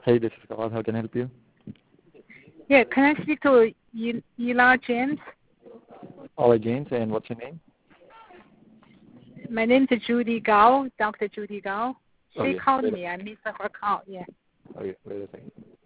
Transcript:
Hey, this is Kamal. How can I help you? Yeah, can I speak to Ela James? All right, James, and what's your name? My name is Judy Gao, Dr. Judy Gao. She Okay, called me. I missed her call. Yeah. okay, wait a second.